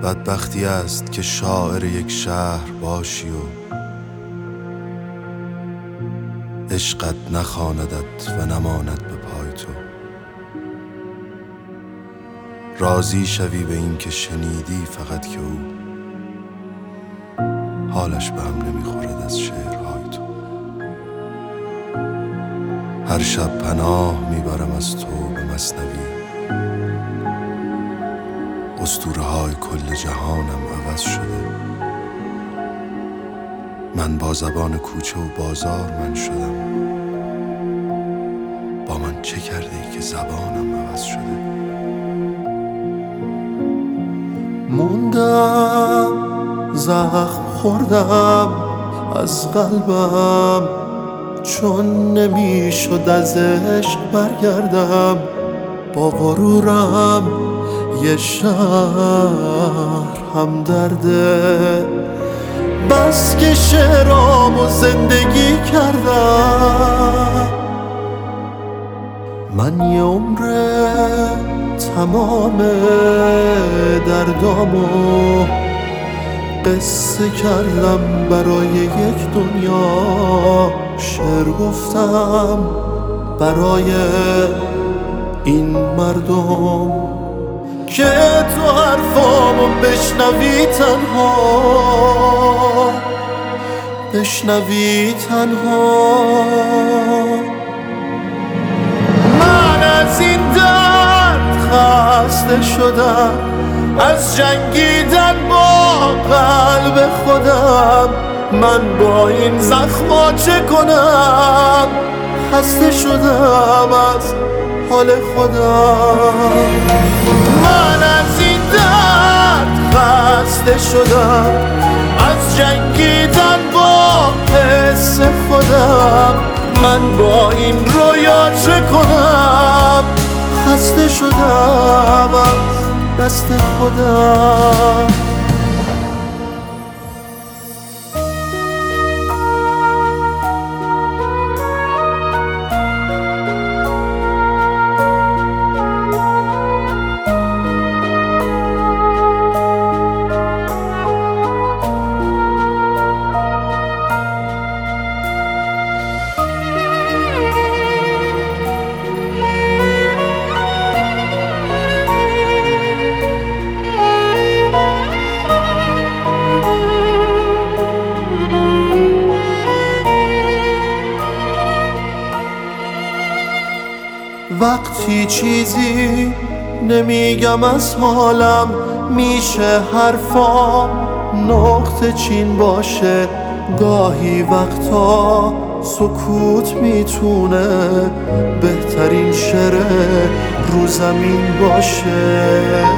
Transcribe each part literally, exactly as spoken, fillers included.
بدبختی است که شاعر یک شهر باشی و عشقت نخواندت و نماند به پای تو. راضی شوی به این که شنیدی فقط که او حالش به هم نمیخورد از شعرهای تو. هر شب پناه میبرم از تو به مثنوی، اسطوره های کل جهانم عوض شده. من با زبان کوچه و بازار من شدم، با من چه کردی که زبانم عوض شده؟ موندم زخم خوردم از قلبم، چون نمیشد از عشق برگردم. با غرورم یه شهر هم درده، بس که شعرامو زندگی کردم. من یه عمره تمام دردامو قصه کردم برای یک دنیا. شعر گفتم برای این مردم که تو حرفامو بشنوی تنها، بشنوی تنها. من از این درد خسته شدم، از جنگیدن با قلب خودم. من با این زخما چه کنم؟ خسته شدم از حال خودم. من از این درد خسته شدم، از جنگیدن با حس خودم. من با این رویا چه کنم؟ خسته شدم از دست خودم. وقتی چیزی نمیگم از حالم، میشه حرفام نقطه چین باشه. گاهی وقتا سکوت میتونه بهترین شعر رو زمین باشه.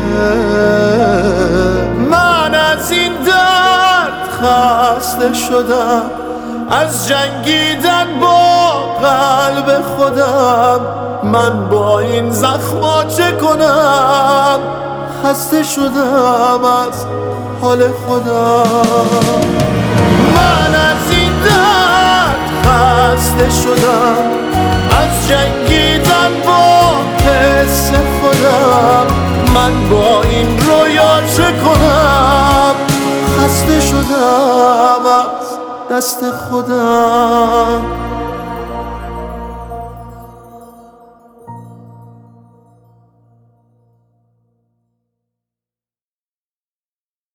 من از این درد خسته شدم، از جنگیدن با قلب خودم. من با این زخما چه کنم؟ خسته شدم از حال خودم. من از این درد خسته شدم، از جنگیدن با حس خودم. من با این رویا چه کنم؟ خسته شدم از دست خودم.